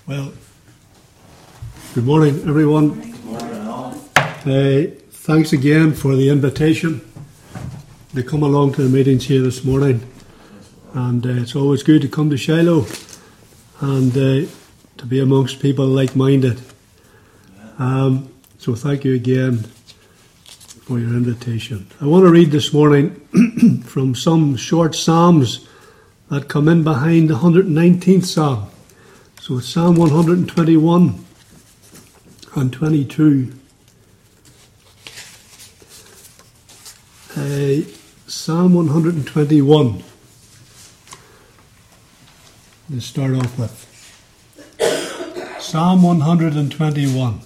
Well, good morning, everyone. Good morning, all. Thanks again for the invitation to come along to the meetings here this morning. And it's always good to come to Shiloh and to be amongst people like-minded. So thank you again for your invitation. I want to read this morning from some short psalms that come in behind the 119th psalm. So it's Psalm 121 and 22. Psalm 121. Let's start off with Psalm 121.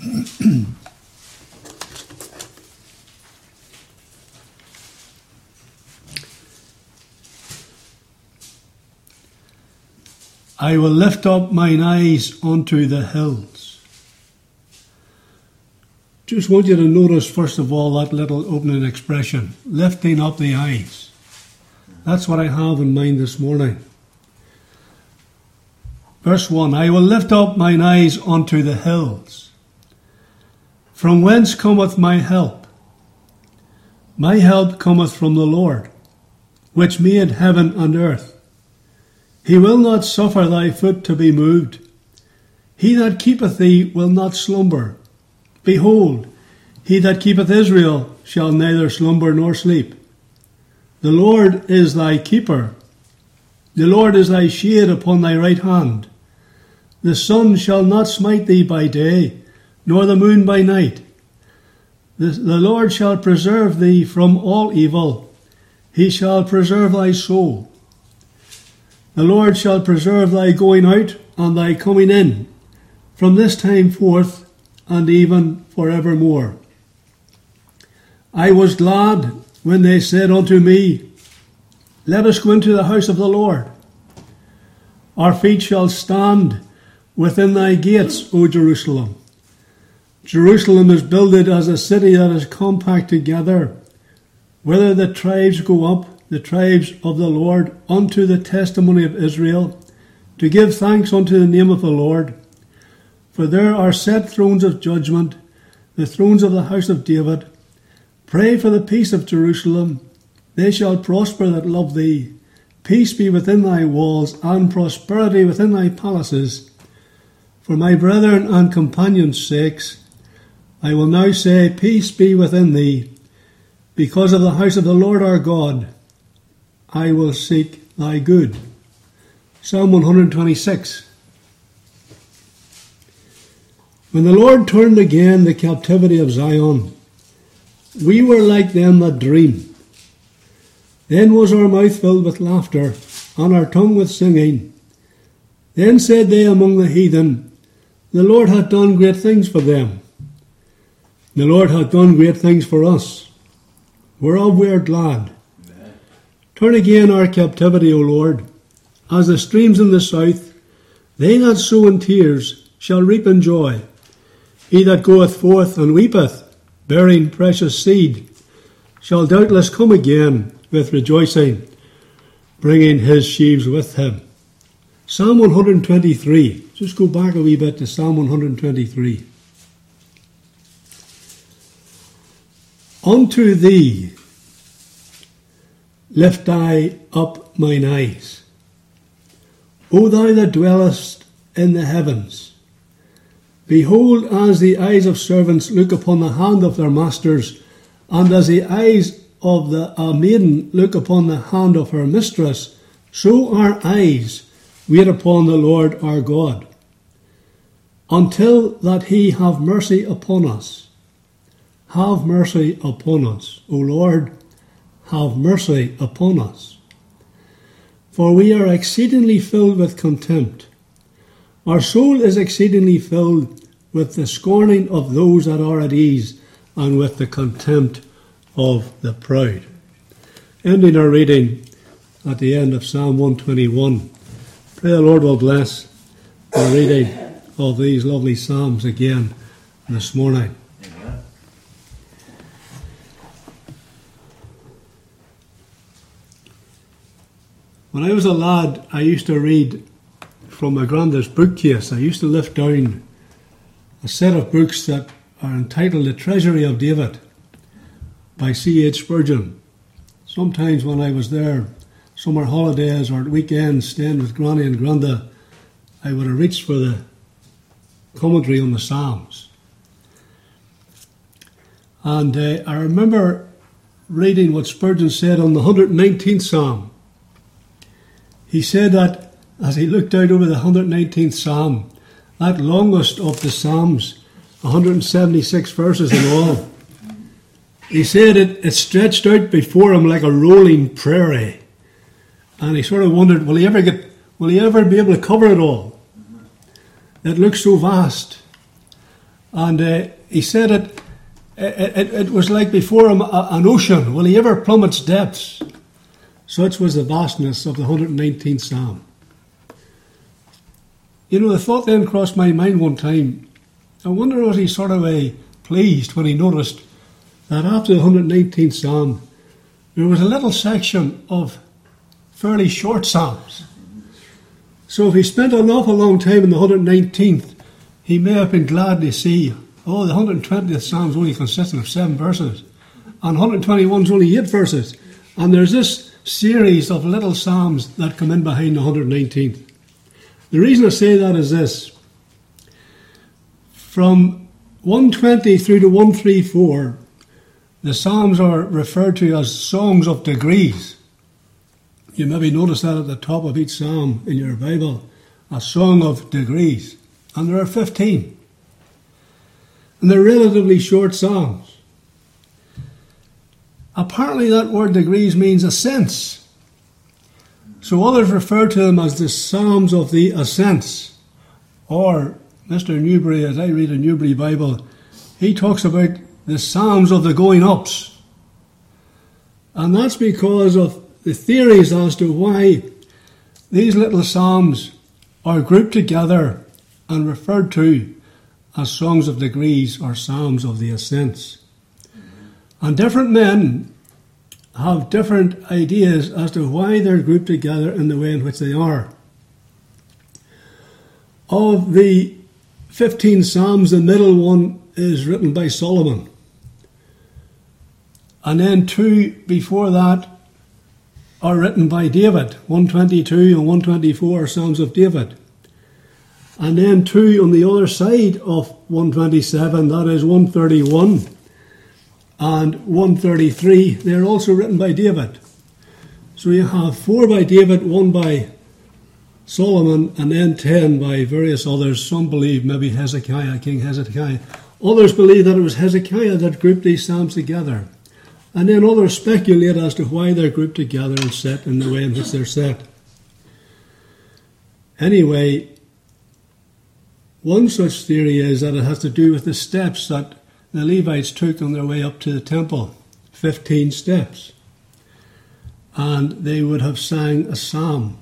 I will lift up mine eyes unto the hills. Just want you to notice, first of all, that little opening expression, lifting up the eyes. That's what I have in mind this morning. Verse 1, I will lift up mine eyes unto the hills. From whence cometh my help? My help cometh from the Lord, which made heaven and earth. He will not suffer thy foot to be moved. He that keepeth thee will not slumber. Behold, he that keepeth Israel shall neither slumber nor sleep. The Lord is thy keeper. The Lord is thy shade upon thy right hand. The sun shall not smite thee by day, nor the moon by night. The Lord shall preserve thee from all evil. He shall preserve thy soul. The Lord shall preserve thy going out and thy coming in, from this time forth and even forevermore. I was glad when they said unto me, Let us go into the house of the Lord. Our feet shall stand within thy gates, O Jerusalem. Jerusalem is builded as a city that is compact together, whither the tribes go up, the tribes of the Lord, unto the testimony of Israel, to give thanks unto the name of the Lord. For there are set thrones of judgment, the thrones of the house of David. Pray for the peace of Jerusalem. They shall prosper that love thee. Peace be within thy walls, and prosperity within thy palaces. For my brethren and companions' sakes, I will now say, Peace be within thee. Because of the house of the Lord our God, I will seek thy good. Psalm 126. When the Lord turned again the captivity of Zion, we were like them that dream. Then was our mouth filled with laughter, and our tongue with singing. Then said they among the heathen, The Lord hath done great things for them. The Lord hath done great things for us, whereof we are glad. Turn again our captivity, O Lord, as the streams in the south. They that sow in tears shall reap in joy. He that goeth forth and weepeth, bearing precious seed, shall doubtless come again with rejoicing, bringing his sheaves with him. Psalm 123. Just go back a wee bit to Psalm 123. Unto thee lift I up mine eyes, O thou that dwellest in the heavens. Behold, as the eyes of servants look upon the hand of their masters, and as the eyes of a maiden look upon the hand of her mistress, so our eyes wait upon the Lord our God, until that he have mercy upon us. Have mercy upon us, O Lord, have mercy upon us. For we are exceedingly filled with contempt. Our soul is exceedingly filled with the scorning of those that are at ease, and with the contempt of the proud. Ending our reading at the end of Psalm 121. Pray the Lord will bless the reading of these lovely psalms again this morning. Amen. When I was a lad, I used to read from my granddad's bookcase. I used to lift down a set of books that are entitled The Treasury of David by C.H. Spurgeon. Sometimes when I was there, summer holidays or at weekends, staying with Granny and Granda, I would have reached for the commentary on the Psalms. And I remember reading what Spurgeon said on the 119th Psalm. He said that as he looked out over the 119th Psalm, that longest of the Psalms, 176 verses in all, he said it stretched out before him like a rolling prairie. And he sort of wondered, will he ever be able to cover it all? It looks so vast. And he said it was like before him an ocean. Will he ever plumb its depths? Such was the vastness of the 119th Psalm. You know, the thought then crossed my mind one time, I wonder was he sort of pleased when he noticed that after the 119th Psalm, there was a little section of fairly short Psalms. So if he spent an awful long time in the 119th, he may have been glad to see, the 120th Psalm only consisted of 7 verses, and 121 is only 8 verses. And there's this series of little Psalms that come in behind the 119th. The reason I say that is this. From 120 through to 134, the Psalms are referred to as songs of degrees. You maybe notice that at the top of each Psalm in your Bible, a song of degrees. And there are 15. And they're relatively short Psalms. Apparently that word degrees means ascents. So others refer to them as the Psalms of the Ascents. Or Mr. Newbury, as I read a Newbury Bible, he talks about the Psalms of the going ups. And that's because of the theories as to why these little Psalms are grouped together and referred to as songs of degrees or Psalms of the Ascents. And different men have different ideas as to why they're grouped together in the way in which they are. Of the 15 Psalms, the middle one is written by Solomon. And then 2 before that are written by David. 122 and 124 are Psalms of David. And then 2 on the other side of 127, that is 131 and 133, they're also written by David. So you have 4 by David, 1 by Solomon, and then 10 by various others. Some believe maybe Hezekiah, King Hezekiah. Others believe that it was Hezekiah that grouped these Psalms together. And then others speculate as to why they're grouped together and set in the way in which they're set. Anyway, one such theory is that it has to do with the steps that the Levites took on their way up to the temple. 15 steps. And they would have sang a psalm.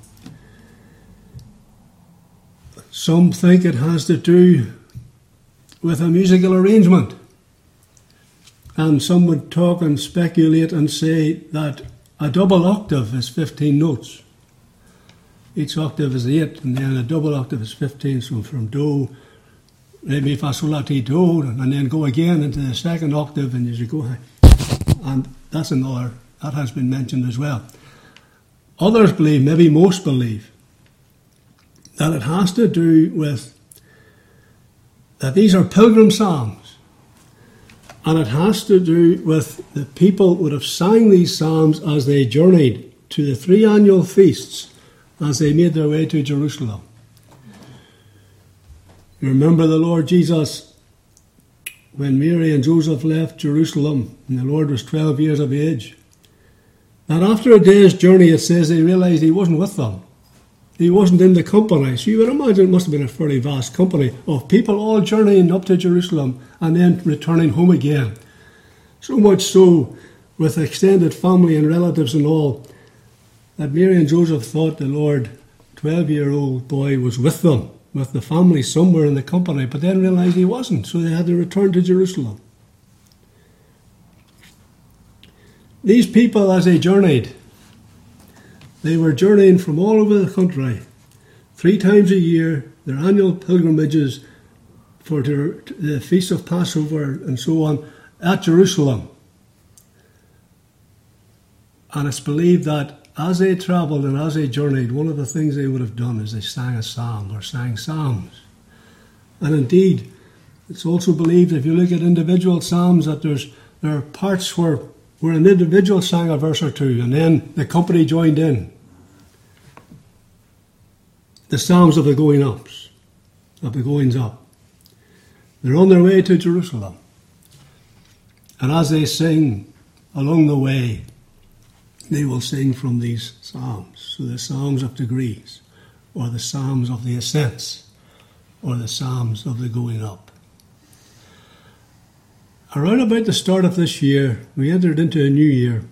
Some think it has to do with a musical arrangement. And some would talk and speculate and say that a double octave is 15 notes. Each octave is 8, and then a double octave is 15. So from do, re, mi, fa, sol, la, ti, do, and then go again into the second octave, and as you go high. And that's another, that has been mentioned as well. Others believe, maybe most believe, that it has to do with that these are pilgrim psalms. And it has to do with the people would have sang these psalms as they journeyed to the 3 annual feasts as they made their way to Jerusalem. You remember the Lord Jesus, when Mary and Joseph left Jerusalem, and the Lord was 12 years of age, that after a day's journey, it says they realised he wasn't with them. He wasn't in the company. So you would imagine it must have been a fairly vast company of people all journeying up to Jerusalem and then returning home again. So much so, with extended family and relatives and all, that Mary and Joseph thought the Lord, 12-year-old boy, was with them, with the family somewhere in the company, but then realised he wasn't, so they had to return to Jerusalem. These people, as they journeyed, they were journeying from all over the country 3 times a year, their annual pilgrimages for the Feast of Passover and so on at Jerusalem. And it's believed that as they travelled and as they journeyed, one of the things they would have done is they sang a psalm or sang psalms. And indeed, it's also believed, if you look at individual psalms, that there are parts where an individual sang a verse or two and then the company joined in. The psalms of the going ups, of the goings up. They're on their way to Jerusalem. And as they sing along the way, they will sing from these psalms. So the psalms of degrees, or the psalms of the ascents, or the psalms of the going up. Around about the start of this year, we entered into a new year.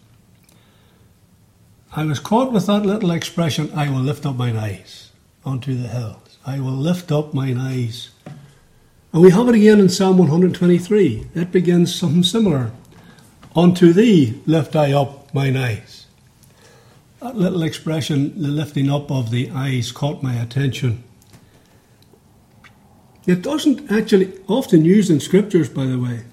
I was caught with that little expression, I will lift up mine eyes unto the hills. I will lift up mine eyes. And we have it again in Psalm 123. It begins something similar. Unto thee lift I up mine eyes. That little expression, the lifting up of the eyes, caught my attention. It doesn't actually, often used in scriptures, by the way,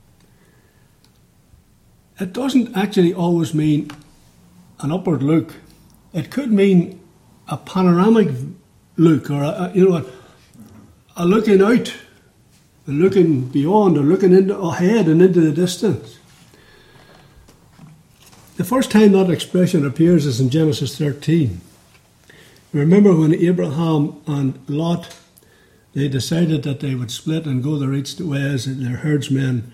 it doesn't actually always mean an upward look. It could mean a panoramic look, or a looking out, and looking beyond, or looking ahead and into the distance. The first time that expression appears is in Genesis 13. Remember when Abraham and Lot, they decided that they would split and go their each ways, and their herdsmen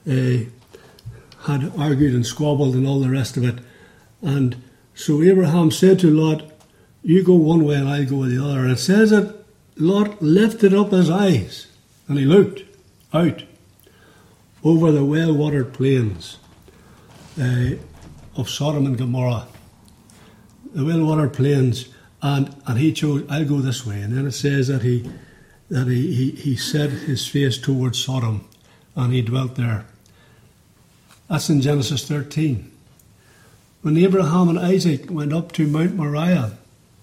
had argued and squabbled and all the rest of it. And so Abraham said to Lot, you go one way and I'll go the other. And it says that Lot lifted up his eyes and he looked out over the well-watered plains of Sodom and Gomorrah. The well-watered plains, and he chose, I'll go this way. And then it says that he set his face towards Sodom and he dwelt there. That's in Genesis 13. When Abraham and Isaac went up to Mount Moriah,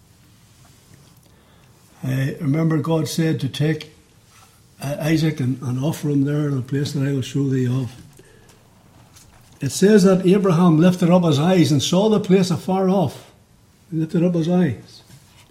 remember God said to take Isaac and offer him there in a place that I will show thee of. It says that Abraham lifted up his eyes and saw the place afar off. He lifted up his eyes.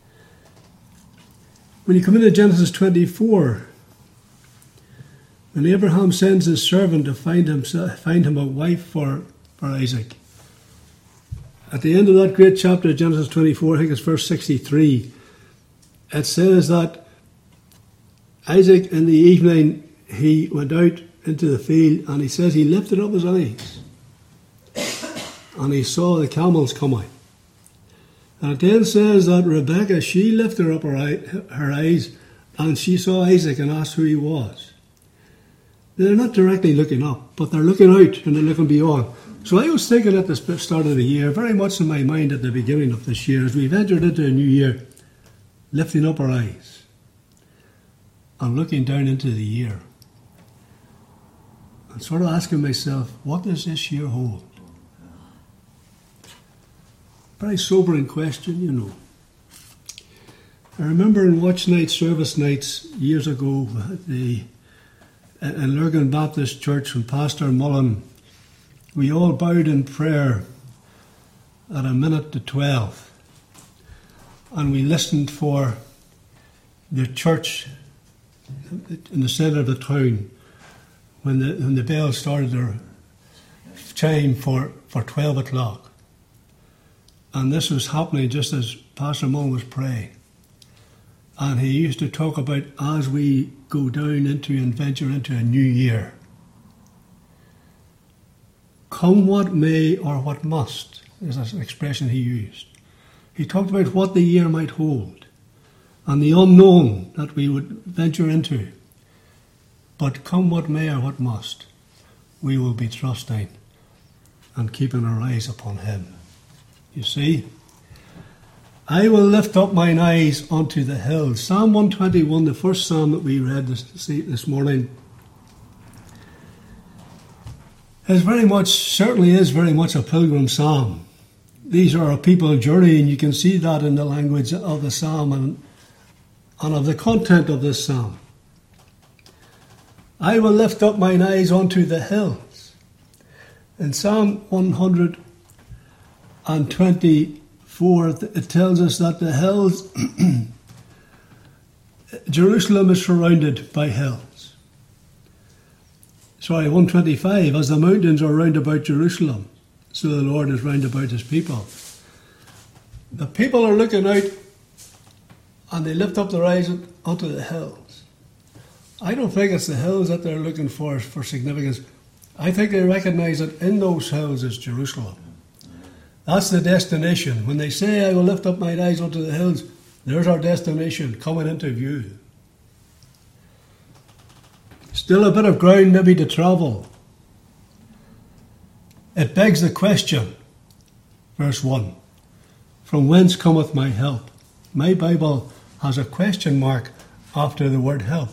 When you come into Genesis 24, when Abraham sends his servant to find him a wife for Isaac, at the end of that great chapter of Genesis 24, I think it's verse 63, it says that Isaac in the evening, he went out into the field and he says he lifted up his eyes and he saw the camels coming. And it then says that Rebekah, she lifted up her eyes and she saw Isaac and asked who he was. They're not directly looking up, but they're looking out and they're looking beyond. So I was thinking at the start of the year, very much in my mind at the beginning of this year, as we've entered into a new year, lifting up our eyes and looking down into the year and sort of asking myself, what does this year hold? Very sobering question, you know. I remember in watch night, service nights years ago, in Lurgan Baptist Church, when Pastor Mullen, we all bowed in prayer at 11:50, and we listened for the church in the centre of the town when the bell started their chime for 12 o'clock. And this was happening just as Pastor Mullen was praying. And he used to talk about as we go down into and venture into a new year, come what may or what must, is an expression he used. He talked about what the year might hold and the unknown that we would venture into. But come what may or what must, we will be trusting and keeping our eyes upon him. You see, I will lift up mine eyes unto the hills. Psalm 121, the first psalm that we read this morning, certainly is very much a pilgrim psalm. These are a people journeying. You can see that in the language of the psalm, and of the content of this psalm. I will lift up mine eyes unto the hills. In Psalm 124, it tells us that the hills, Jerusalem is surrounded by hills. 125, as the mountains are round about Jerusalem, so the Lord is round about his people. The people are looking out and they lift up their eyes onto the hills. I don't think it's the hills that they're looking for significance. I think they recognize that in those hills is Jerusalem. That's the destination. When they say, I will lift up mine eyes unto the hills, there's our destination coming into view. Still a bit of ground maybe to travel. It begs the question, verse 1, from whence cometh my help? My Bible has a question mark after the word help.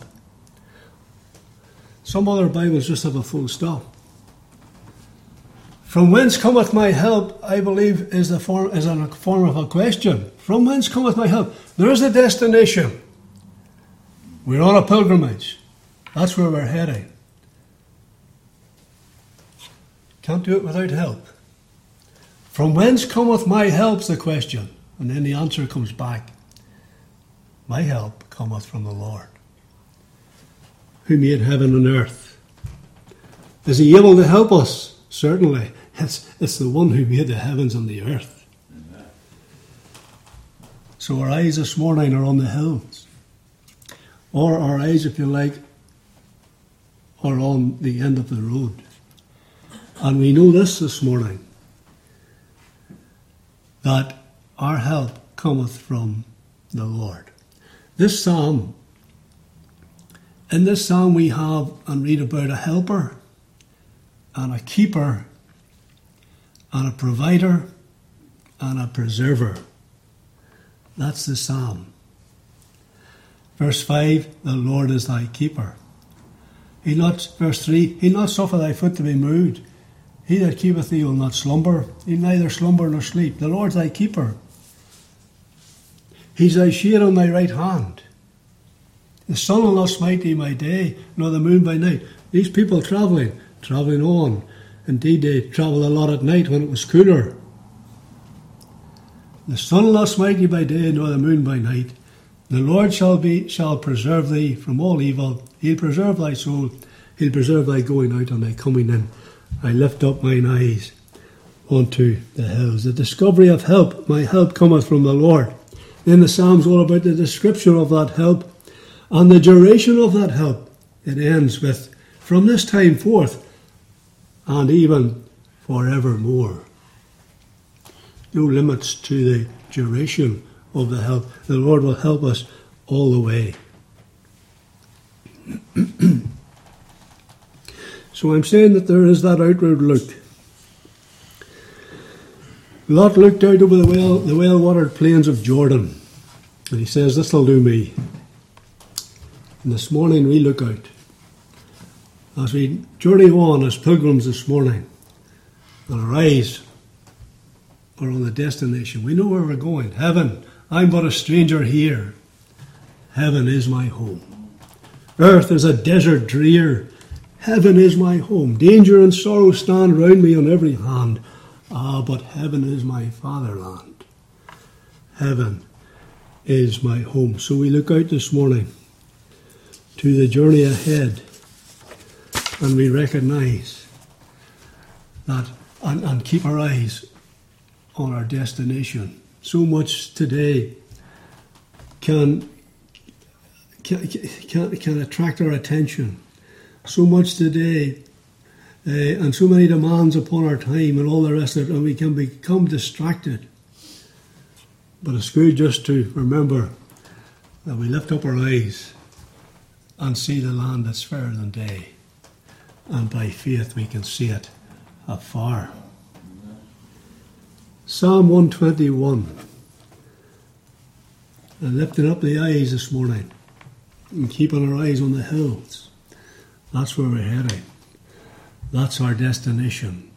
Some other Bibles just have a full stop. From whence cometh my help, I believe, is in a form of a question. From whence cometh my help? There is a destination. We're on a pilgrimage. That's where we're heading. Can't do it without help. From whence cometh my help's the question. And then the answer comes back. My help cometh from the Lord, who made heaven and earth. Is he able to help us? Certainly. It's the one who made the heavens and the earth. Amen. So our eyes this morning are on the hills. Or our eyes, if you like, are on the end of the road. And we know this morning, that our help cometh from the Lord. This psalm, in this psalm we have and read about a helper and a keeper and a provider and a preserver. That's the psalm. Verse 5, the Lord is thy keeper. Verse 3, he'll not suffer thy foot to be moved. He that keepeth thee will not slumber. He'll neither slumber nor sleep. The Lord's thy keeper. He's thy shade on thy right hand. The sun will not smite thee by day, nor the moon by night. These people travelling on. Indeed, they travelled a lot at night when it was cooler. The sun will not smite thee by day, nor the moon by night. The Lord shall preserve thee from all evil. He'll preserve thy soul. He'll preserve thy going out and thy coming in. I lift up mine eyes unto the hills. The discovery of help. My help cometh from the Lord. Then the Psalm's all about the description of that help and the duration of that help. It ends with, from this time forth and even forevermore. No limits to the duration of the help. The Lord will help us all the way. So I'm saying that there is that outward look. Lot looked out over the well-watered plains of Jordan, and he says, this'll do me. And this morning we look out. As we journey on as pilgrims this morning, and our eyes are on the destination. We know where we're going. Heaven. I'm but a stranger here. Heaven is my home. Earth is a desert drear. Heaven is my home. Danger and sorrow stand round me on every hand. Ah, but heaven is my fatherland. Heaven is my home. So we look out this morning to the journey ahead, and we recognise that and keep our eyes on our destination. So much today can attract our attention. So much today and so many demands upon our time and all the rest of it, and we can become distracted. But it's good just to remember that we lift up our eyes and see the land that's fairer than day. And by faith we can see it afar. Psalm 121. And lifting up the eyes this morning and keeping our eyes on the hills. That's where we're heading. That's our destination.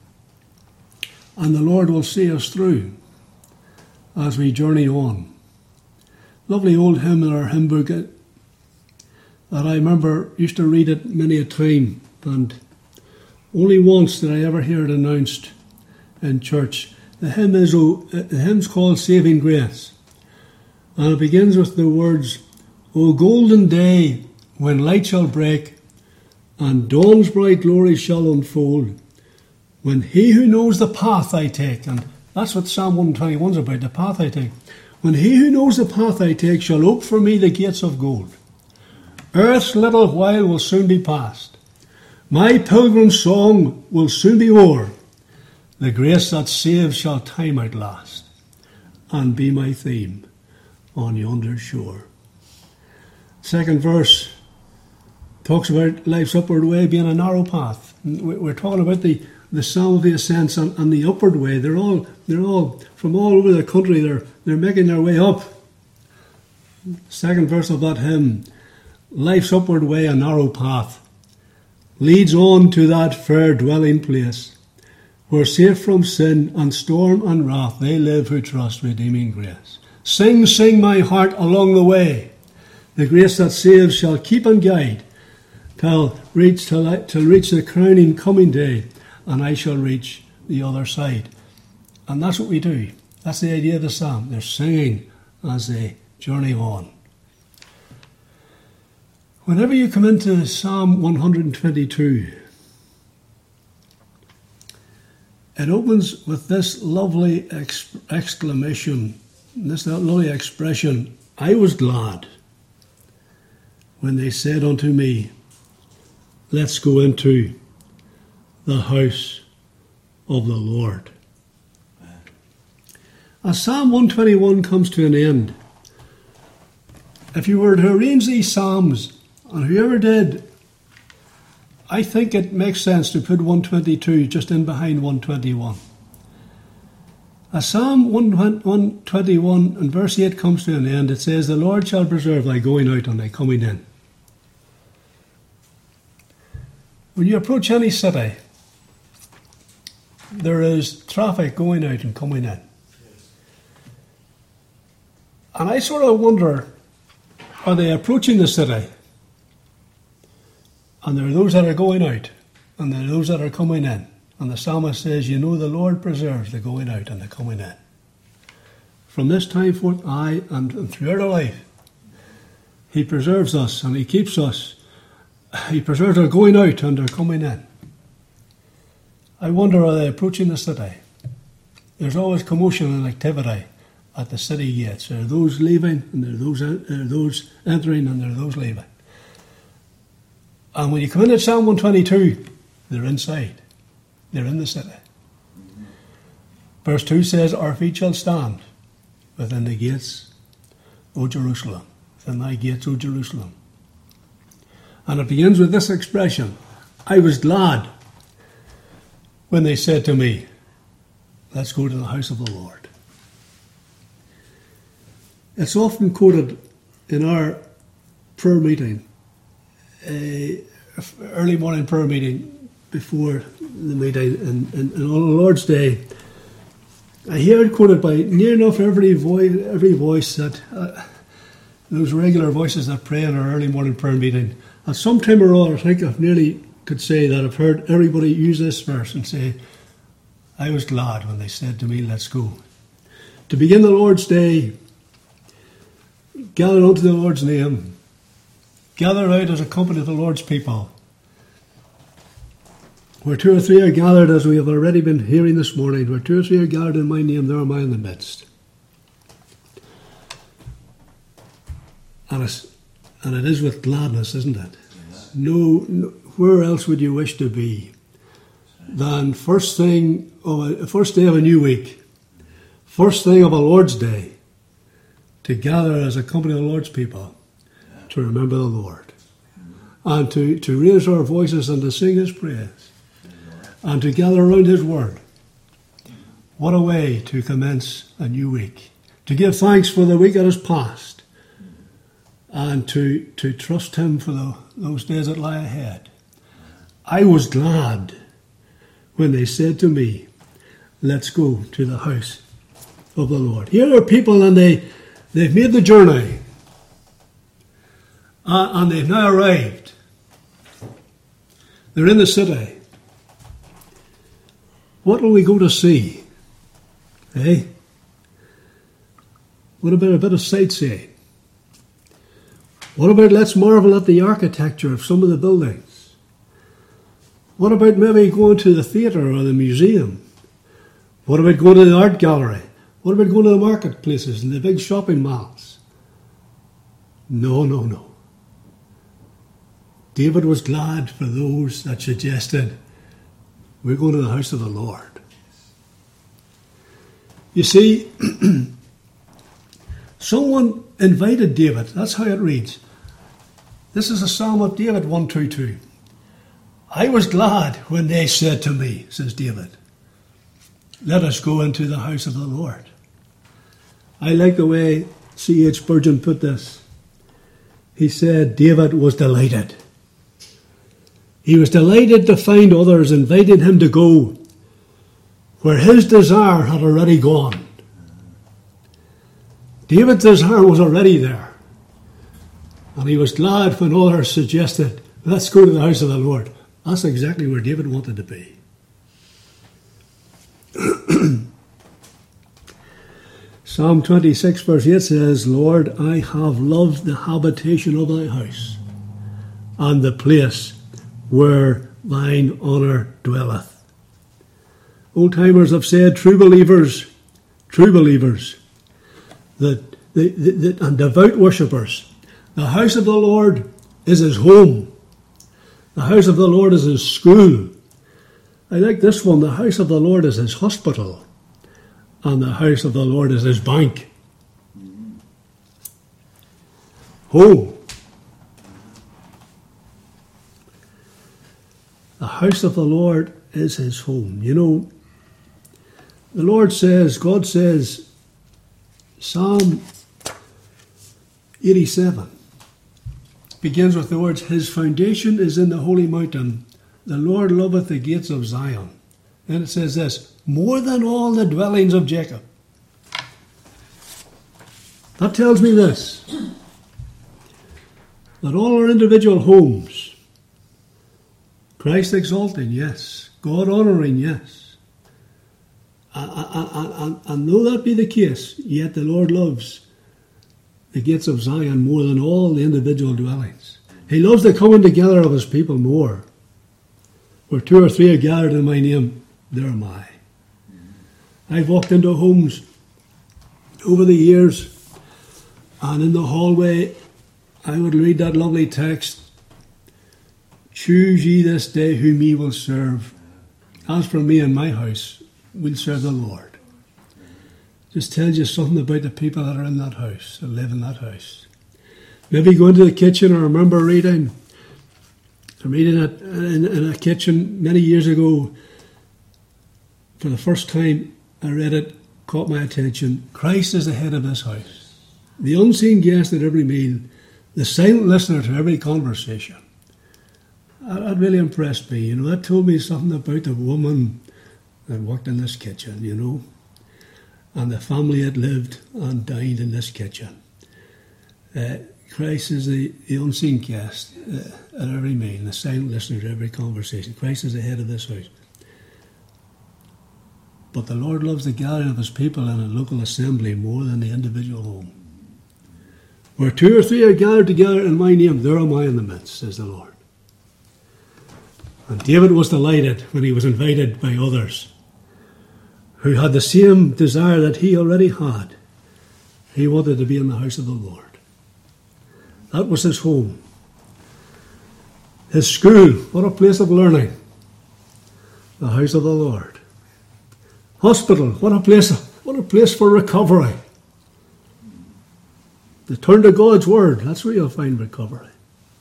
And the Lord will see us through as we journey on. lovely old hymn in our hymn book that I remember used to read it many a time, and only once did I ever hear it announced in church. The hymn's called Saving Grace, and it begins with the words, "O golden day, when light shall break, and dawn's bright glory shall unfold, when he who knows the path I take," and that's what Psalm 121 is about, the path I take. "When he who knows the path I take shall ope for me the gates of gold. Earth's little while will soon be past. My pilgrim song will soon be o'er. The grace that saves shall time outlast, and be my theme on yonder shore." Second verse talks about life's upward way being a narrow path. We're talking about the Psalm of the Ascents and the upward way. They're all from all over the country. They're making their way up. Second verse of that hymn, life's upward way, a narrow path, leads on to that fair dwelling place, where safe from sin and storm and wrath they live who trust redeeming grace. Sing, sing my heart along the way. The grace that saves shall keep and guide till reach the crowning coming day, and I shall reach the other side. And that's what we do. That's the idea of the psalm. They're singing as they journey on. Whenever you come into Psalm 122, it opens with this lovely exclamation, this lovely expression, "I was glad when they said unto me, let's go into the house of the Lord." As Psalm 121 comes to an end, if you were to arrange these psalms, and whoever did, I think it makes sense to put 122 just in behind 121. As Psalm 121 and verse 8 comes to an end, it says, "The Lord shall preserve thy going out and thy coming in." When you approach any city, there is traffic going out and coming in. And I sort of wonder, are they approaching the city? And there are those that are going out, and there are those that are coming in. And the psalmist says, "You know, the Lord preserves the going out and the coming in." From this time forth, and throughout our life, he preserves us and he keeps us. He preserves our going out and our coming in. I wonder, are they approaching the city? There's always commotion and activity at the city gates. There are those leaving, and there are those entering, and there are those leaving. And when you come into Psalm 122, they're inside. They're in the city. Verse 2 says, "Our feet shall stand within the gates, O Jerusalem, within thy gates, O Jerusalem." And it begins with this expression, "I was glad when they said to me, let's go to the house of the Lord." It's often quoted in our prayer meeting, early morning prayer meeting before the meeting, and on the Lord's Day. I hear it quoted by near enough every voice that those regular voices that pray in our early morning prayer meeting. At some time or other, I think I nearly could say that I've heard everybody use this verse and say, "I was glad when they said to me, let's go." To begin the Lord's Day, gather unto the Lord's name, gather out as a company of the Lord's people. Where two or three are gathered, as we have already been hearing this morning, where two or three are gathered in my name, there am I in the midst. And it is with gladness, isn't it? Yes. No, where else would you wish to be than first day of a new week, first thing of a Lord's Day, to gather as a company of the Lord's people to remember the Lord, and to raise our voices and to sing his praise, and to gather around his word. What a way to commence a new week, to give thanks for the week that has passed, and to trust him for those days that lie ahead. I was glad when they said to me, let's go to the house of the Lord. Here are people, and They've made the journey. And they've now arrived. They're in the city. What will we go to see? Eh? What about a bit of sightseeing? What about let's marvel at the architecture of some of the buildings? What about maybe going to the theatre or the museum? What about going to the art gallery? What about going to the marketplaces and the big shopping malls? No, no, no. David was glad for those that suggested, we're going to the house of the Lord. You see, someone invited David. That's how it reads. This is a Psalm of David 122. I was glad when they said to me, says David, let us go into the house of the Lord. I like the way C.H. Spurgeon put this. He said David was delighted. He was delighted to find others inviting him to go where his desire had already gone. David's desire was already there. And he was glad when others suggested, let's go to the house of the Lord. That's exactly where David wanted to be. Psalm 26 verse 8 says, Lord, I have loved the habitation of thy house, and the place where thine honour dwelleth. Old-timers have said, true believers, and devout worshippers, the house of the Lord is his home. The house of the Lord is his school. I like this one, the house of the Lord is his hospital, and the house of the Lord is his bank. Home. The house of the Lord is his home. You know, the Lord says, God says, Psalm 87 begins with the words, his foundation is in the holy mountain. The Lord loveth the gates of Zion. And it says this, more than all the dwellings of Jacob. That tells me this, that all our individual homes, Christ exalting, yes. God honouring, yes. And though that be the case, yet the Lord loves the gates of Zion more than all the individual dwellings. He loves the coming together of his people more. Where two or three are gathered in my name, there am I. I've walked into homes over the years, and in the hallway, I would read that lovely text, choose ye this day whom ye will serve. As for me and my house, we'll serve the Lord. Just tells you something about the people that are in that house, that live in that house. Maybe go into the kitchen. I remember reading it in a kitchen many years ago. For the first time I read it, caught my attention. Christ is the head of this house. The unseen guest at every meal, the silent listener to every conversation. That really impressed me. You know, that told me something about the woman that worked in this kitchen, you know, and the family that lived and dined in this kitchen. Christ is the unseen guest at every meal, the silent listener to every conversation. Christ is the head of this house. But the Lord loves the gathering of his people in a local assembly more than the individual home. Where two or three are gathered together in my name, there am I in the midst, says the Lord. And David was delighted when he was invited by others who had the same desire that he already had. He wanted to be in the house of the Lord. That was his home. His school, what a place of learning. The house of the Lord. Hospital, what a place for recovery. To turn to God's word, that's where you'll find recovery.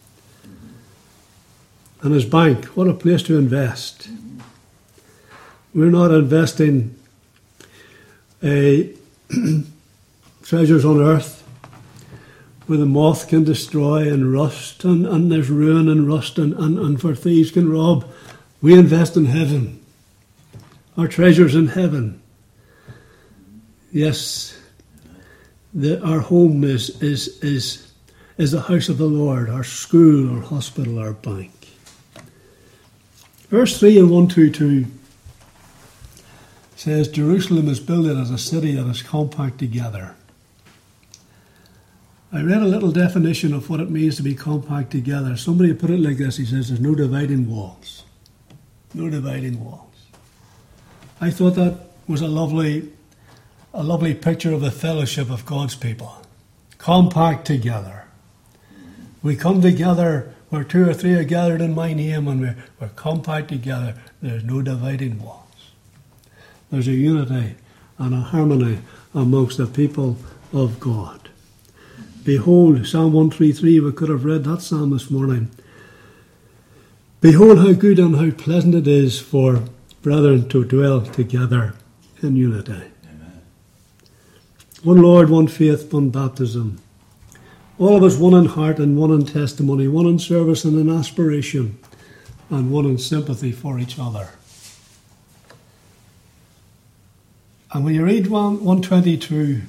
And his bank, what a place to invest. We're not investing treasures on earth where the moth can destroy and rust, and there's ruin and rust, and for thieves can rob. We invest in heaven. Our treasures in heaven. Yes, our home is the house of the Lord, our school, our hospital, our bank. Verse 3 in 122 says, Jerusalem is builded as a city that is compact together. I read a little definition of what it means to be compact together. Somebody put it like this. He says, there's no dividing walls. No dividing walls. I thought that was a lovely picture of the fellowship of God's people. Compact together. We come together where 2 or 3 are gathered in my name, and we're compact together. There's no dividing walls. There's a unity and a harmony amongst the people of God. Behold, Psalm 133, we could have read that psalm this morning. Behold how good and how pleasant it is for brethren to dwell together in unity. Amen. One Lord, one faith, one baptism. All of us one in heart and one in testimony, one in service and in aspiration, and one in sympathy for each other. And when you read 122,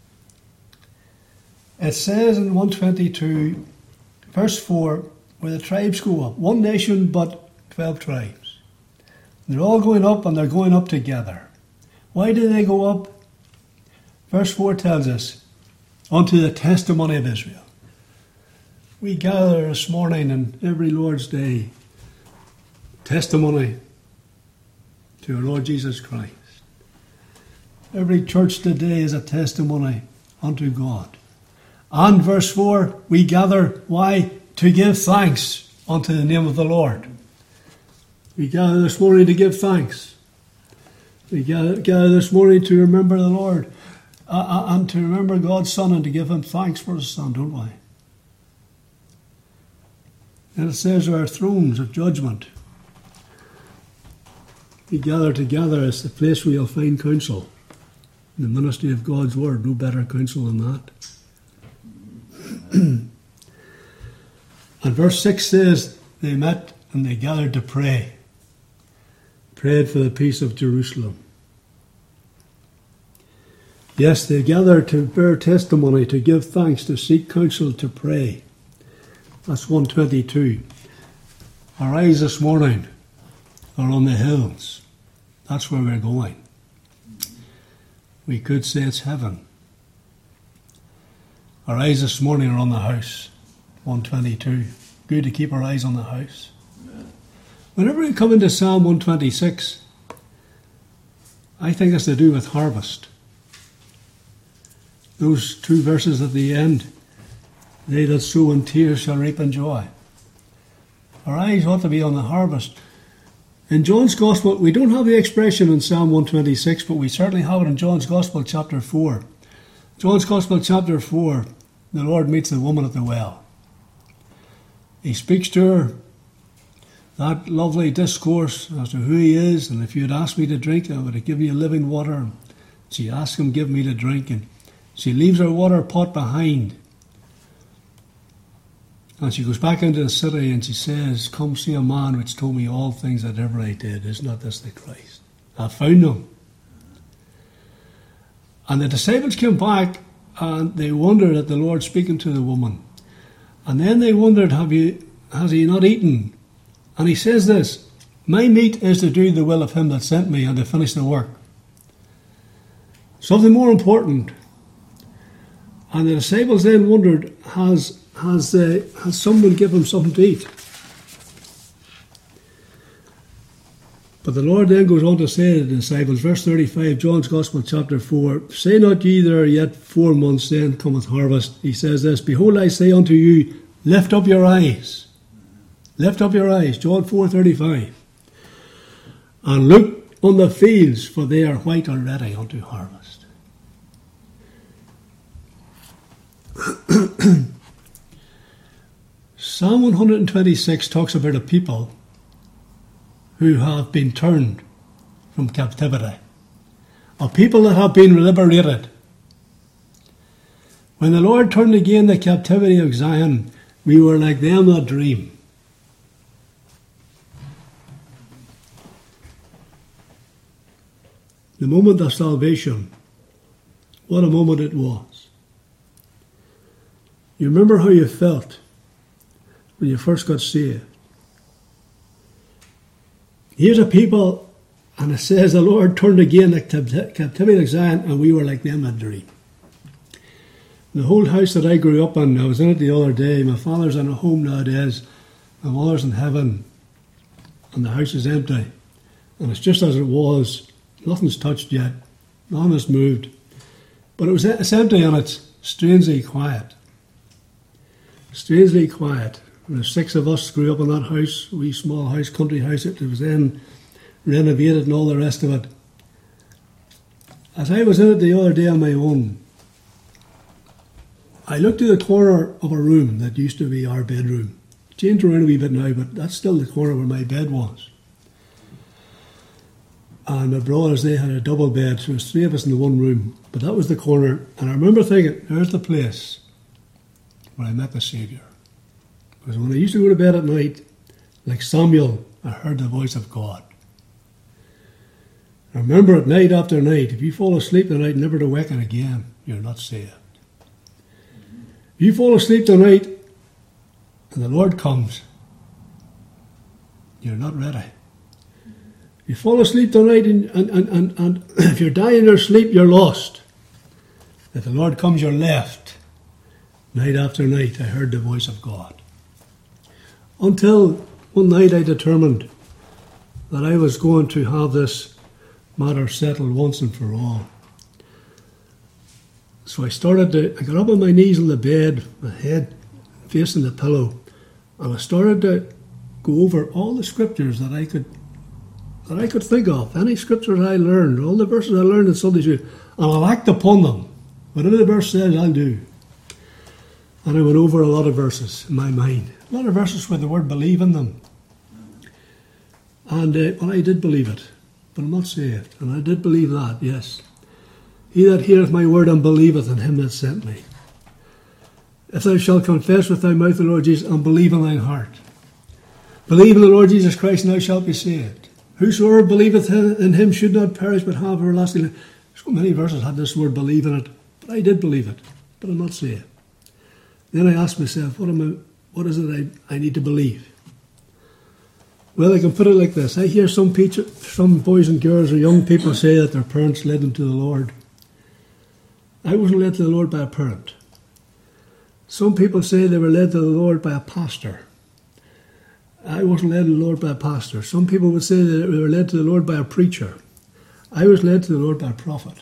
it says in 122, verse 4, where the tribes go up, one nation but 12 tribes. They're all going up, and they're going up together. Why do they go up? Verse 4 tells us, unto the testimony of Israel. We gather this morning and every Lord's Day, testimony to our Lord Jesus Christ. Every church today is a testimony unto God. And verse 4, we gather, why? To give thanks unto the name of the Lord. We gather this morning to give thanks. We gather this morning to remember the Lord and to remember God's Son and to give him thanks for his Son, don't we? And it says our thrones of judgment. We gather together as the place where you'll find counsel. In the ministry of God's Word, no better counsel than that. And verse 6 says, they met and they gathered to pray. Prayed for the peace of Jerusalem. Yes, they gathered to bear testimony, to give thanks, to seek counsel, to pray. That's 122. Our eyes this morning are on the hills. That's where we're going. We could say it's heaven. Our eyes this morning are on the house. 122. Good to keep our eyes on the house. Amen. Whenever we come into Psalm 126, I think it's to do with harvest. Those 2 verses at the end, they that sow in tears shall reap in joy. Our eyes ought to be on the harvest. In John's Gospel, we don't have the expression in Psalm 126, but we certainly have it in John's Gospel, chapter 4. John's Gospel, chapter 4, the Lord meets the woman at the well. He speaks to her, that lovely discourse as to who he is, and if you had asked me to drink, I would have given you living water. And she asked him, give me to drink, and she leaves her water pot behind. And she goes back into the city and she says, come see a man which told me all things that ever I did. Is not this the Christ? I found him. And the disciples came back and they wondered at the Lord speaking to the woman. And then they wondered, has he not eaten? And he says this, my meat is to do the will of him that sent me and to finish the work. Something more important. And the disciples then wondered, has someone given him something to eat? But the Lord then goes on to say to the disciples, verse 35, John's Gospel, chapter 4, say not ye there are yet 4 months, then cometh harvest. He says this, behold, I say unto you, lift up your eyes. Lift up your eyes, John 4:35. And look on the fields, for they are white already unto harvest. Psalm 126 talks about a people who have been turned from captivity, a people that have been liberated. When the Lord turned again the captivity of Zion, we were like them that dream. The moment of salvation, what a moment it was. You remember how you felt when you first got saved. Here's a people, and it says the Lord turned again the captivity of Zion, and we were like them in a dream. The whole house that I grew up in, I was in it the other day. My father's in a home nowadays. My mother's in heaven, and the house is empty. And it's just as it was. Nothing's touched yet. Nothing has moved. But it's empty and it's strangely quiet. Strangely quiet. And the 6 of us grew up in that house, a wee small house, country house. It was then renovated and all the rest of it. As I was in it the other day on my own, I looked to the corner of a room that used to be our bedroom. Changed around a wee bit now, but that's still the corner where my bed was. And my brothers, they had a double bed, so there was 3 of us in the one room. But that was the corner. And I remember thinking, there's the place where I met the Saviour. Because when I used to go to bed at night, like Samuel, I heard the voice of God. I remember it night after night. If you fall asleep tonight, never to waken again, you're not saved. If you fall asleep tonight and the Lord comes, you're not ready. If you fall asleep tonight and if you're dying in your sleep, you're lost. If the Lord comes, you're left. Night after night, I heard the voice of God. Until one night I determined that I was going to have this matter settled once and for all. So I got up on my knees on the bed, my head facing the pillow, and I started to go over all the scriptures that I could think of, any scriptures I learned, all the verses I learned in Sunday school, and I'll act upon them. Whatever the verse says, I'll do. And I went over a lot of verses in my mind, a lot of verses with the word believe in them. And I did believe it, but I'm not saved. And I did believe that, yes. He that heareth my word and believeth in him that sent me. If thou shalt confess with thy mouth the Lord Jesus and believe in thine heart. Believe in the Lord Jesus Christ and thou shalt be saved. Whosoever believeth in him should not perish but have everlasting life. So many verses had this word believe in it, but I did believe it, but I'm not saved. Then I asked myself, what is it I need to believe? Well, I can put it like this. I hear some boys and girls or young people say that their parents led them to the Lord. I wasn't led to the Lord by a parent. Some people say they were led to the Lord by a pastor. I wasn't led to the Lord by a pastor. Some people would say that they were led to the Lord by a preacher. I was led to the Lord by a prophet.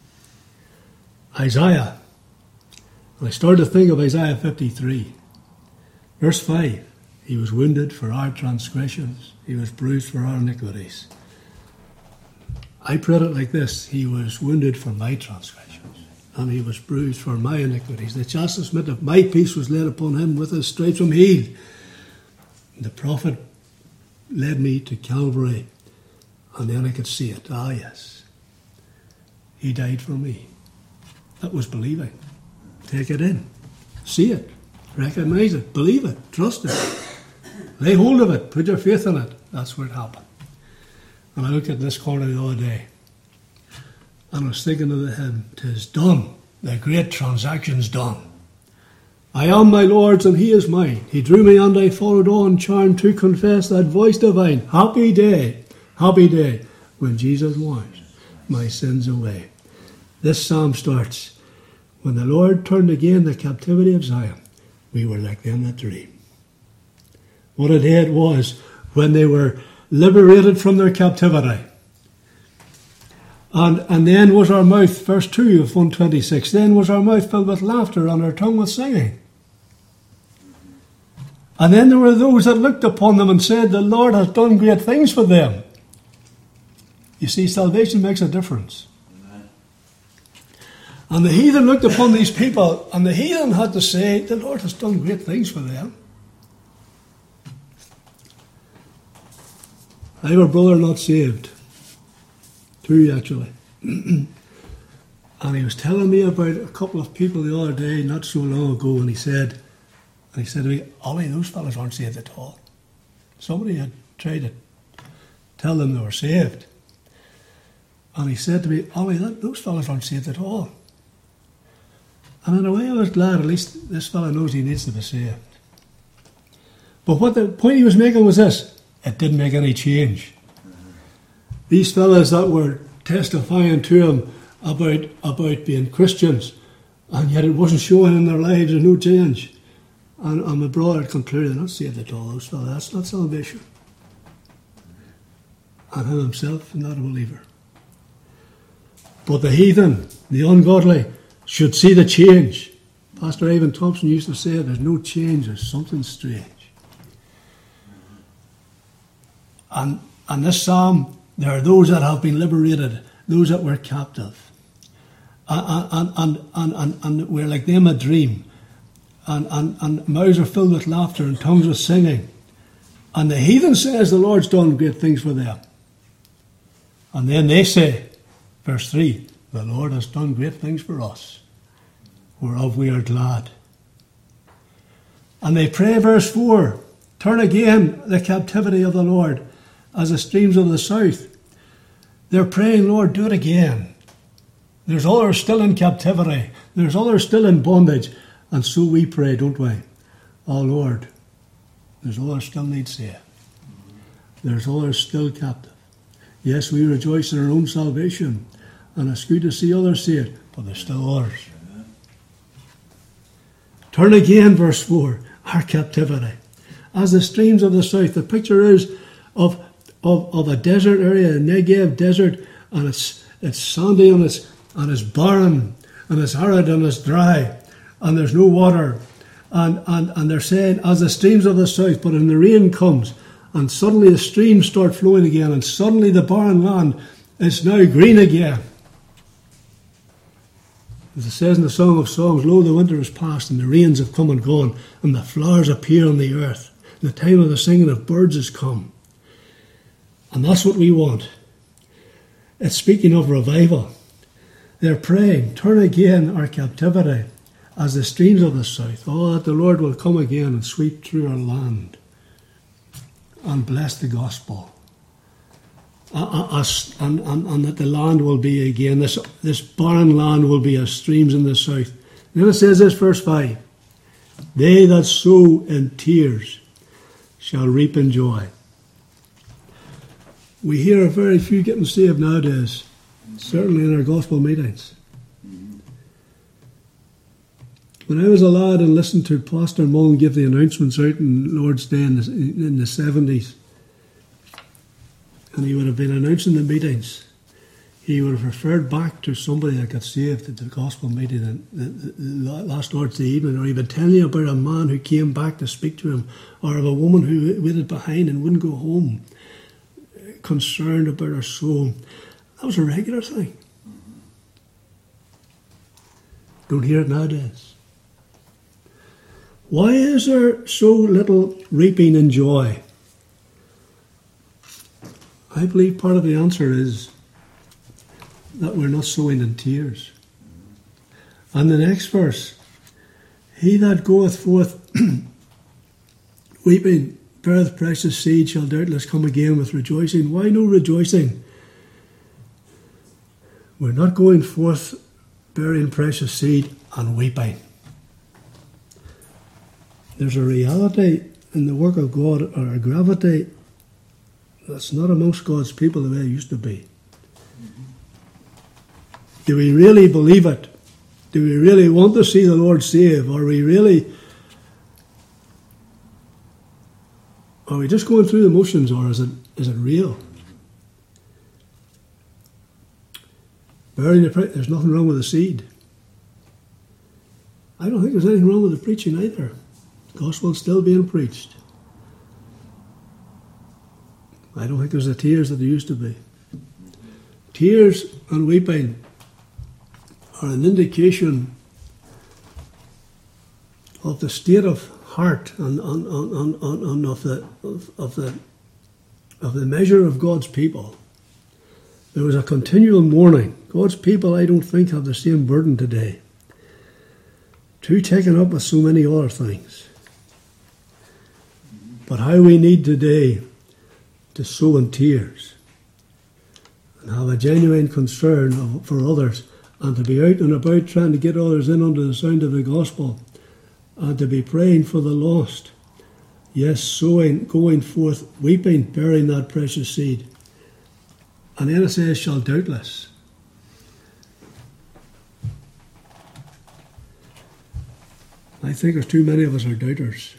Isaiah. And I started to think of Isaiah 53. Verse 5. He was wounded for our transgressions. He was bruised for our iniquities. I put it like this. He was wounded for my transgressions. And he was bruised for my iniquities. The chastisement of my peace was laid upon him. With his stripes I'm healed. The prophet led me to Calvary. And then I could see it. Ah, yes. He died for me. That was believing. Take it in. See it. Recognize it. Believe it. Trust it. Lay hold of it. Put your faith in it. That's where it happened. And I looked at this corner the other day. And I was thinking of the hymn, "'Tis done, the great transaction's done. I am my Lord's and he is mine. He drew me and I followed on, charmed to confess that voice divine. Happy day, when Jesus washed my sins away." This psalm starts, "When the Lord turned again the captivity of Zion, we were like them that dream." What a day it was when they were liberated from their captivity. And then was our mouth, verse 2 of 126, then was our mouth filled with laughter and our tongue with singing. And then there were those that looked upon them and said, "The Lord has done great things for them." You see, salvation makes a difference. Amen. And the heathen looked upon these people, and the heathen had to say, "The Lord has done great things for them." I have a brother not saved. 2 actually. And he was telling me about a couple of people the other day, not so long ago, and he said to me, "Ollie, those fellas aren't saved at all." Somebody had tried to tell them they were saved. And he said to me, "Ollie, those fellas aren't saved at all." And in a way I was glad, at least this fellow knows he needs to be saved. But what the point he was making was this: it didn't make any change. These fellows that were testifying to him about being Christians, and yet it wasn't showing in their lives, there's no change. And my brother concluded, they're not saved at all, those fellows. That's not salvation. And him himself, not a believer. But the heathen, the ungodly, should see the change. Pastor Ivan Thompson used to say, there's no change, there's something strange. And this psalm, there are those that have been liberated, those that were captive. And we're like them a dream. And mouths are filled with laughter and tongues with singing. And the heathen says the Lord's done great things for them. And then they say, verse 3, the Lord has done great things for us, whereof we are glad. And they pray, verse 4, turn again the captivity of the Lord as the streams of the south. They're praying, Lord, do it again. There's others still in captivity. There's others still in bondage. And so we pray, don't we? Oh, Lord, there's others still need saved. There's others still captive. Yes, we rejoice in our own salvation, and it's good to see others saved, but there's still others. Turn again, verse 4, our captivity. As the streams of the south, the picture is of a desert area, a Negev desert, and it's sandy and it's barren, and it's arid and it's dry, and there's no water. And they're saying, as the streams of the south, but when the rain comes, and suddenly the streams start flowing again, and suddenly the barren land is now green again. As it says in the Song of Songs, lo, the winter is past, and the rains have come and gone, and the flowers appear on the earth. The time of the singing of birds has come. And that's what we want. It's speaking of revival. They're praying, turn again our captivity as the streams of the south. Oh, that the Lord will come again and sweep through our land and bless the gospel. And that the land will be again, this barren land will be as streams in the south. And then it says this, verse 5, they that sow in tears shall reap in joy. We hear of very few getting saved nowadays, certainly in our gospel meetings. When I was a lad and listened to Pastor Mullen give the announcements out in Lord's Day in the 70s, and he would have been announcing the meetings, he would have referred back to somebody that got saved at the gospel meeting the last Lord's Day evening, or he would tell you about a man who came back to speak to him, or of a woman who waited behind and wouldn't go home, concerned about her soul. That was a regular thing. Don't hear it nowadays. Why is there so little reaping in joy? I believe part of the answer is that we're not sowing in tears. And the next verse, he that goeth forth weeping beareth precious seed shall doubtless come again with rejoicing. Why no rejoicing? We're not going forth bearing precious seed and weeping. There's a reality in the work of God, or a gravity that's not amongst God's people the way it used to be. Do we really believe it? Do we really want to see the Lord save? Are we just going through the motions, or is it real? There's nothing wrong with the seed. I don't think there's anything wrong with the preaching either. The gospel's still being preached. I don't think there's the tears that there used to be. Tears and weeping are an indication of the state of heart and of the measure of God's people. There was a continual mourning. God's people, I don't think, have the same burden today. Too taken up with so many other things. But how we need today to sow in tears and have a genuine concern for others and to be out and about trying to get others in under the sound of the gospel, and to be praying for the lost. Yes, sowing, going forth, weeping, bearing that precious seed. And then it says, shall doubtless. I think there's too many of us are doubters.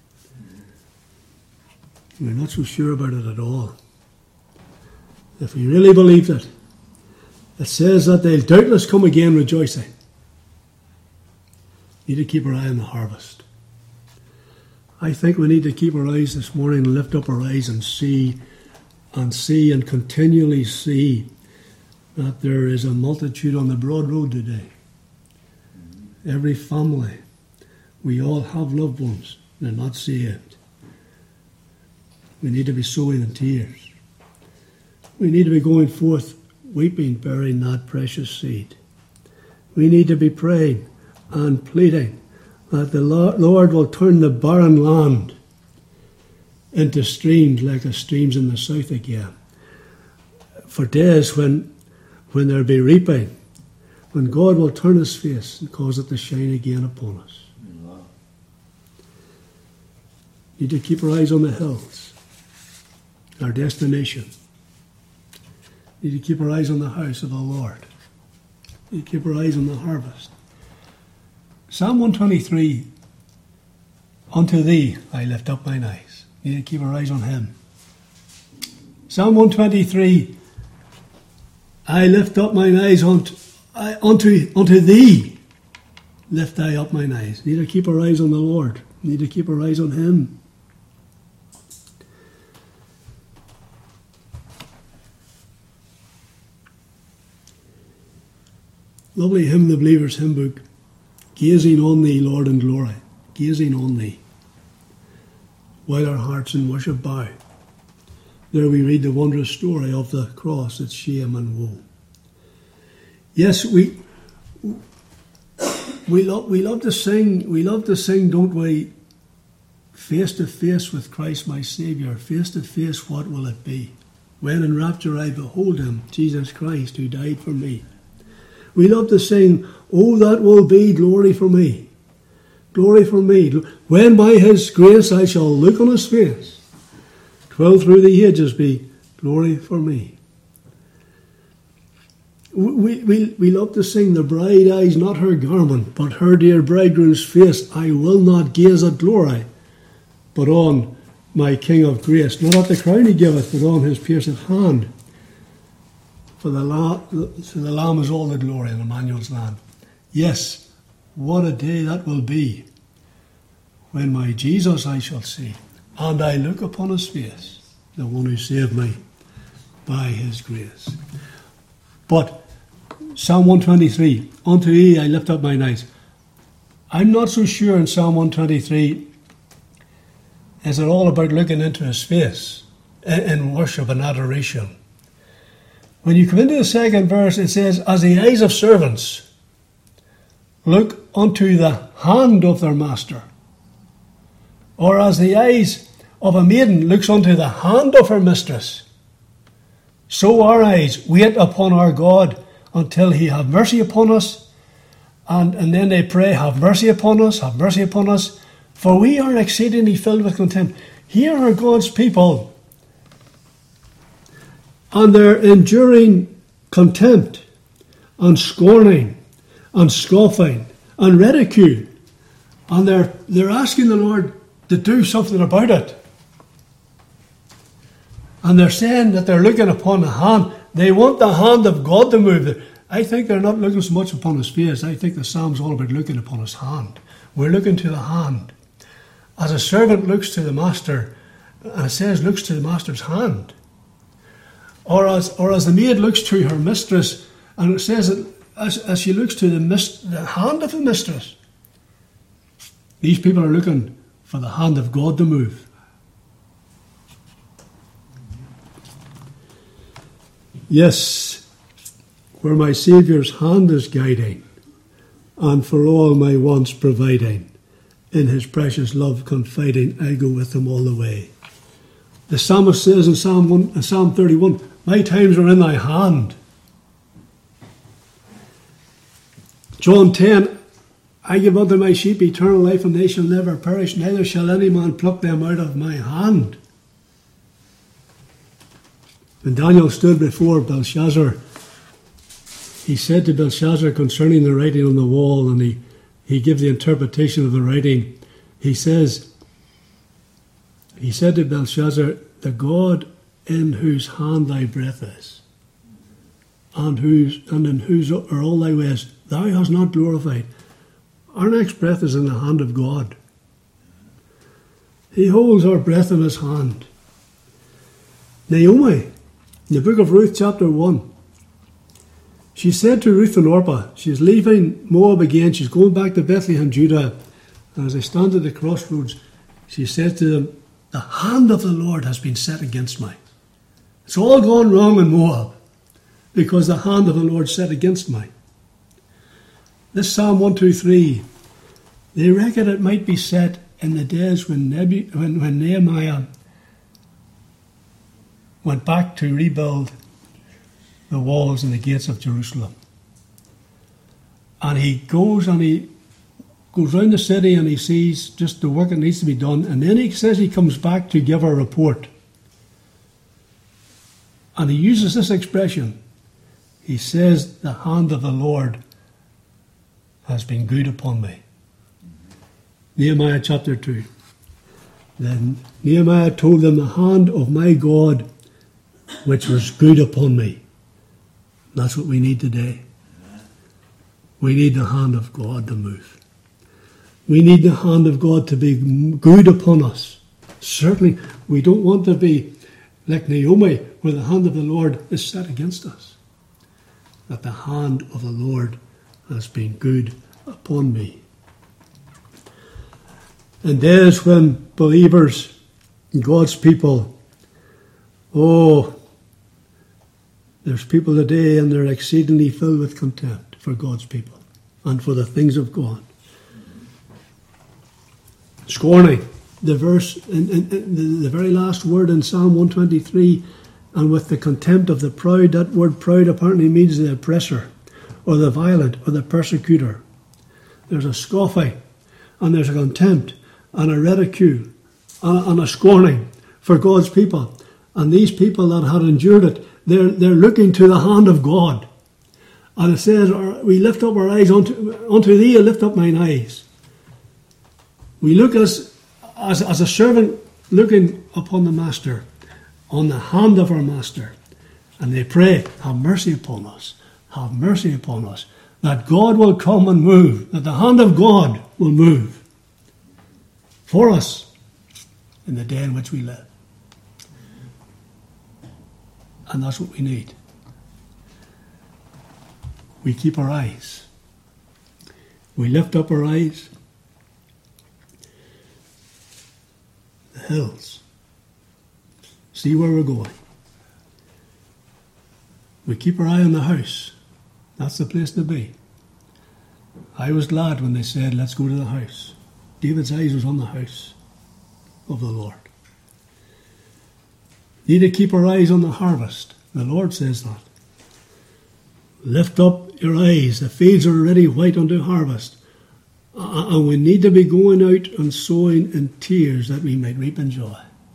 We're not so sure about it at all. If we really believed it, it says that they'll doubtless come again rejoicing. We need to keep our eye on the harvest. I think we need to keep our eyes this morning and lift up our eyes and see and continually see that there is a multitude on the broad road today. Every family, we all have loved ones. They're not saved. We need to be sowing in tears. We need to be going forth weeping, bearing that precious seed. We need to be praying and pleading that the Lord will turn the barren land into streams like the streams in the south again. For days when there'll be reaping, when God will turn his face and cause it to shine again upon us. We need to keep our eyes on the hills, our destination. We need to keep our eyes on the house of the Lord. We need to keep our eyes on the harvest. Psalm 123, unto thee I lift up mine eyes. We need to keep our eyes on him. Psalm 123, I lift up mine eyes unto thee. Lift I up mine eyes. We need to keep our eyes on the Lord. We need to keep our eyes on him. Lovely hymn, the Believer's Hymn Book. Gazing on thee, Lord, in glory. Gazing on thee. While our hearts in worship bow. There we read the wondrous story of the cross, its shame and woe. Yes, we love to sing, don't we? Face to face with Christ my Saviour. Face to face, what will it be? When in rapture I behold him, Jesus Christ, who died for me. We love to sing, oh, that will be glory for me. Glory for me. When by his grace I shall look on his face, 'twill through the ages be glory for me. We love to sing, the bride eyes not her garment, but her dear bridegroom's face. I will not gaze at glory, but on my King of grace. Not at the crown he giveth, but on his pierced hand. For the Lamb is all the glory in Emmanuel's land. Yes, what a day that will be, when my Jesus I shall see, and I look upon his face, the one who saved me by his grace. But Psalm 123, unto thee I lift up mine eyes. I'm not so sure in Psalm 123, is it all about looking into his face in worship and adoration? When you come into the second verse, it says, as the eyes of servants look unto the hand of their master, or as the eyes of a maiden looks unto the hand of her mistress, so our eyes wait upon our God until he have mercy upon us. And then they pray, have mercy upon us, have mercy upon us, for we are exceedingly filled with contempt. Here are God's people, and they're enduring contempt and scorning and scoffing and ridicule. And they're asking the Lord to do something about it. And they're saying that they're looking upon the hand. They want the hand of God to move. I think they're not looking so much upon his face. I think the Psalm's all about looking upon his hand. We're looking to the hand. As a servant looks to the master, and it says looks to the master's hand. Or as the maid looks to her mistress, and it says that as she looks to the hand of the mistress. These people are looking for the hand of God to move. Yes, where my Saviour's hand is guiding, and for all my wants providing, in his precious love confiding, I go with him all the way. The psalmist says in Psalm 31, my times are in thy hand. John 10, I give unto my sheep eternal life, and they shall never perish, neither shall any man pluck them out of my hand. When Daniel stood before Belshazzar, he said to Belshazzar concerning the writing on the wall, and he gave the interpretation of the writing. He said to Belshazzar, the God in whose hand thy breath is, and in whose are all thy ways, thou hast not glorified. Our next breath is in the hand of God. He holds our breath in his hand. Naomi, in the book of Ruth, chapter 1, she said to Ruth and Orpah, she's leaving Moab again, she's going back to Bethlehem, Judah, and as they stand at the crossroads, she said to them, the hand of the Lord has been set against me. It's all gone wrong in Moab, because the hand of the Lord set against me. This Psalm 123, they reckon it might be set in the days when Nehemiah went back to rebuild the walls and the gates of Jerusalem. And he goes around the city and he sees just the work that needs to be done. And then he says he comes back to give a report. And he uses this expression. He says, the hand of the Lord has been good upon me. Nehemiah chapter 2. Then Nehemiah told them, the hand of my God, which was good upon me. That's what we need today. We need the hand of God to move. We need the hand of God to be good upon us. Certainly, we don't want to be like Naomi, where the hand of the Lord is set against us. That the hand of the Lord has been good upon me. And days when believers, God's people, there's people today and they're exceedingly filled with contempt for God's people and for the things of God. Scorning, the verse, in the very last word in Psalm 123, and with the contempt of the proud. That word proud apparently means the oppressor, or the violent, or the persecutor. There's a scoffing, and there's a contempt, and a ridicule, and a scorning for God's people. And these people that had endured it, they're looking to the hand of God. And it says, we lift up our eyes unto thee, I lift up mine eyes. We look as a servant looking upon the master, on the hand of our master. And they pray, have mercy upon us, have mercy upon us. That God will come and move, that the hand of God will move for us in the day in which we live. And that's what we need. We keep our eyes. We lift up our eyes. The hills. See where we're going. We keep our eye on the house. That's the place to be. I was glad when they said, let's go to the house. David's eyes was on the house of the Lord. Need to keep our eyes on the harvest. The Lord says that. Lift up your eyes. The fields are already white unto harvest. And we need to be going out and sowing in tears that we might reap in joy.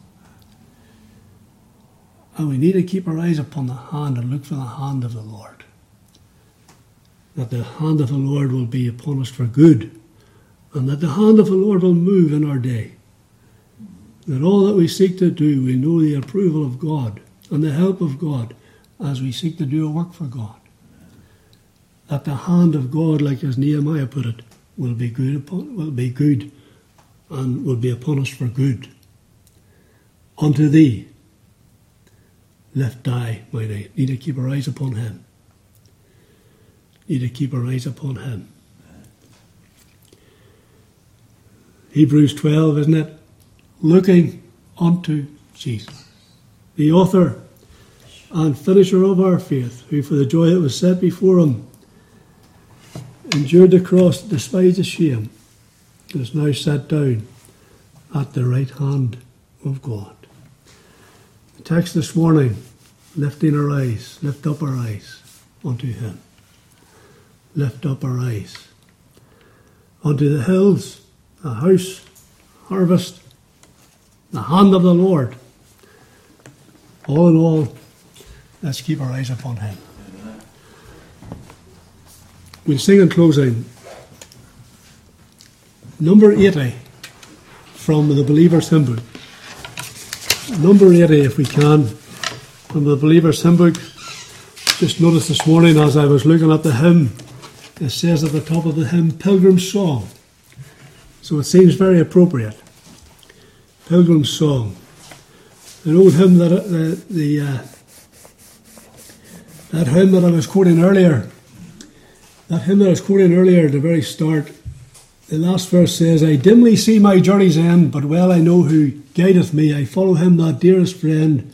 And we need to keep our eyes upon the hand and look for the hand of the Lord. That the hand of the Lord will be upon us for good. And that the hand of the Lord will move in our day. That all that we seek to do, we know the approval of God and the help of God as we seek to do a work for God. That the hand of God, like as Nehemiah put it, will be good and will be upon us for good. Unto thee, lift I mine eye. Need to keep our eyes upon him. Need to keep our eyes upon him. Hebrews 12, isn't it? Looking unto Jesus, the author and finisher of our faith, who for the joy that was set before him endured the cross, despised the shame, and is now sat down at the right hand of God. The text this morning, lifting our eyes, lift up our eyes unto him. lift up our eyes. Unto the hills, a house, harvest, the hand of the Lord. All in all, let's keep our eyes upon him. We'll sing in closing number 80 from the Believer's Hymn Book. Number 80, if we can, from the Believer's Hymn Book. Just noticed this morning as I was looking at the hymn, it says at the top of the hymn, Pilgrim's Song. So it seems very appropriate. Pilgrim's Song. An old hymn that that hymn that I was quoting earlier. That hymn that I was quoting earlier at the very start, the last verse says, I dimly see my journey's end, but well I know who guideth me. I follow him, that dearest friend,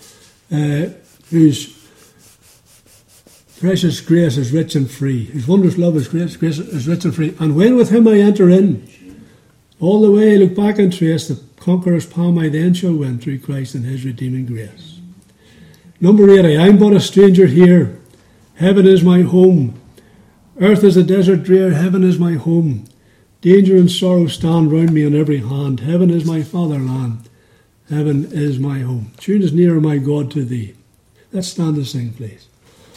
whose precious grace is rich and free, whose wondrous love is grace is rich and free. And when with him I enter in, all the way I look back and trace the conqueror's palm I then shall win through Christ and his redeeming grace. Number 80, I'm but a stranger here. Heaven is my home. Earth is a desert drear. Heaven is my home. Danger and sorrow stand round me on every hand. Heaven is my fatherland. Heaven is my home. Tune is nearer, my God, to thee. Let's stand and sing, please.